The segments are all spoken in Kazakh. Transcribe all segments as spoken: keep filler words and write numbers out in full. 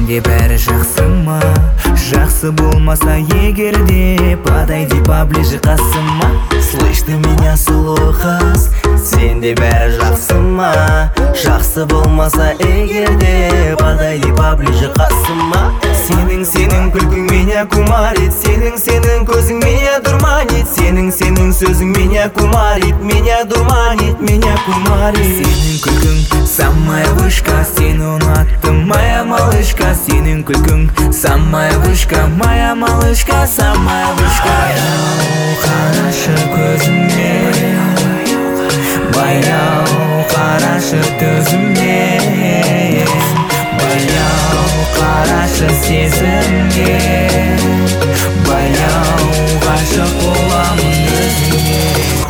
сенде бәрі жақсы ма? Жақсы болмаса егерде, подойди поближе қасыма. Слышь, ты меня слухас, сенде бәрі жақсы ма? Жақсы болмаса егерде, подойди поближе қасыма. Сенің сенің күлкің меня кумарит, сенің сенің көзің меня дурманит, сенің сенің сөзің меня кумарит, меня дурманит, меня кумарит. Сенің күлкің самая вышка, сені ұнаттым, моя малышка. Сенің күлкің самая вышка, моя малышка, самая вышка. Баяу қарашы көзіме, баяу қарашы төзімге, баяу қарашы сезімге, баяу ғашық боламын өзіңе.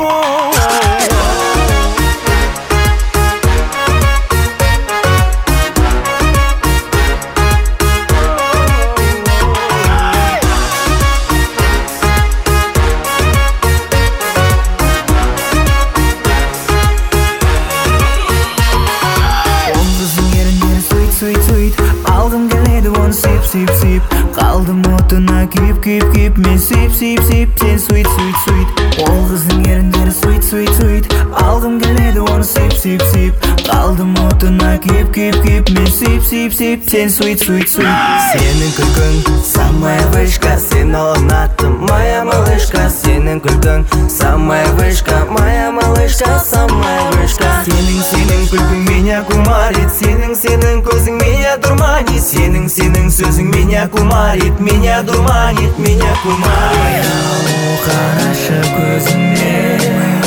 Алғым келеді оны сүйіп, сүйіп, сүйіп. Қалдым отына күйіп, күйіп, күйіп. Мен сүйіп, сүйіп, сүйіп, сен суйт, суйт, суйт. Ол қыздың еріндері суйт, суйт, суйт. Алғым келеді оны сүйіп, сүйіп, сүйіп. Қалдым отына күйіп, күйіп, күйіп. Мен сүйіп, сүйіп, сүйіп, сен суйт, суйт, суйт. Сенің күлкің самая вышка, сені ұнаттым, моя малышка. Сенің күлкің самая вышка, моя малышка, самая вышка. Сенің сенің күлкің меня кумарит, сенің сенің көзің меня дурманит, сенің сенің сөзің меня кумарит, меня дурманит, меня кумарит. Баяу қарашы көзіме,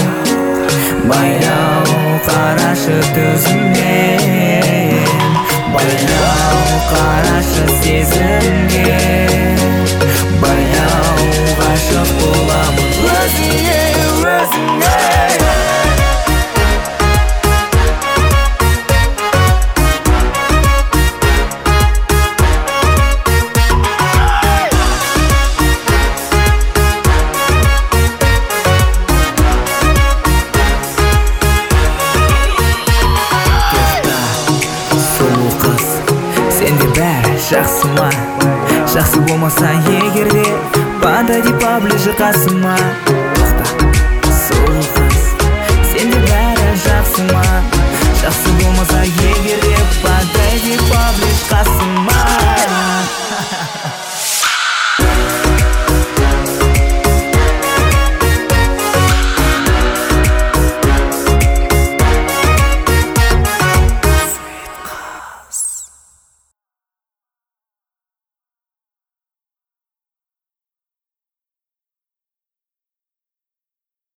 баяу қарашы төзімге, баяу қарашы сезімге, баяу ғашық боламын өзіңе, өзіңе. Сенде бәрі жақсы ма? Жақсы болмаса егерде, подойди поближе қасыма.